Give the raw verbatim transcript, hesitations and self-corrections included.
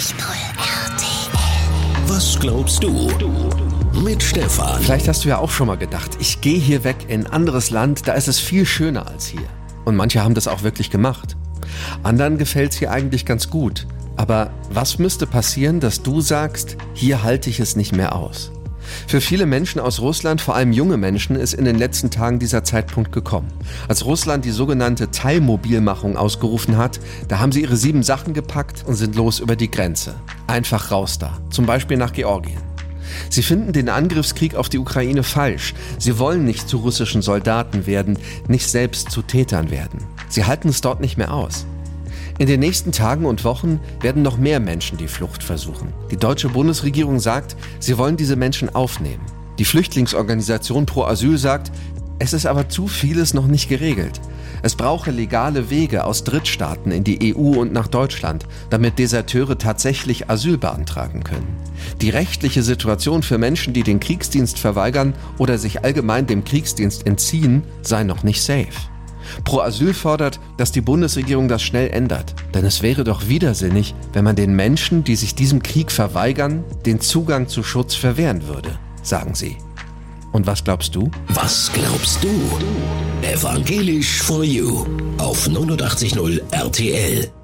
null R T L. Was glaubst du? Mit Stefan. Vielleicht hast du ja auch schon mal gedacht, ich gehe hier weg in ein anderes Land, da ist es viel schöner als hier. Und manche haben das auch wirklich gemacht. Anderen gefällt es hier eigentlich ganz gut. Aber was müsste passieren, dass du sagst, hier halte ich es nicht mehr aus? Für viele Menschen aus Russland, vor allem junge Menschen, ist in den letzten Tagen dieser Zeitpunkt gekommen. Als Russland die sogenannte Teilmobilmachung ausgerufen hat, da haben sie ihre sieben Sachen gepackt und sind los über die Grenze. Einfach raus da, zum Beispiel nach Georgien. Sie finden den Angriffskrieg auf die Ukraine falsch. Sie wollen nicht zu russischen Soldaten werden, nicht selbst zu Tätern werden. Sie halten es dort nicht mehr aus. In den nächsten Tagen und Wochen werden noch mehr Menschen die Flucht versuchen. Die deutsche Bundesregierung sagt, sie wollen diese Menschen aufnehmen. Die Flüchtlingsorganisation Pro Asyl sagt, es ist aber zu vieles noch nicht geregelt. Es brauche legale Wege aus Drittstaaten in die E U und nach Deutschland, damit Deserteure tatsächlich Asyl beantragen können. Die rechtliche Situation für Menschen, die den Kriegsdienst verweigern oder sich allgemein dem Kriegsdienst entziehen, sei noch nicht safe. Pro Asyl fordert, dass die Bundesregierung das schnell ändert. Denn es wäre doch widersinnig, wenn man den Menschen, die sich diesem Krieg verweigern, den Zugang zu Schutz verwehren würde, sagen sie. Und was glaubst du? Was glaubst du? Evangelisch for You auf neunundachtzig Komma null R T L.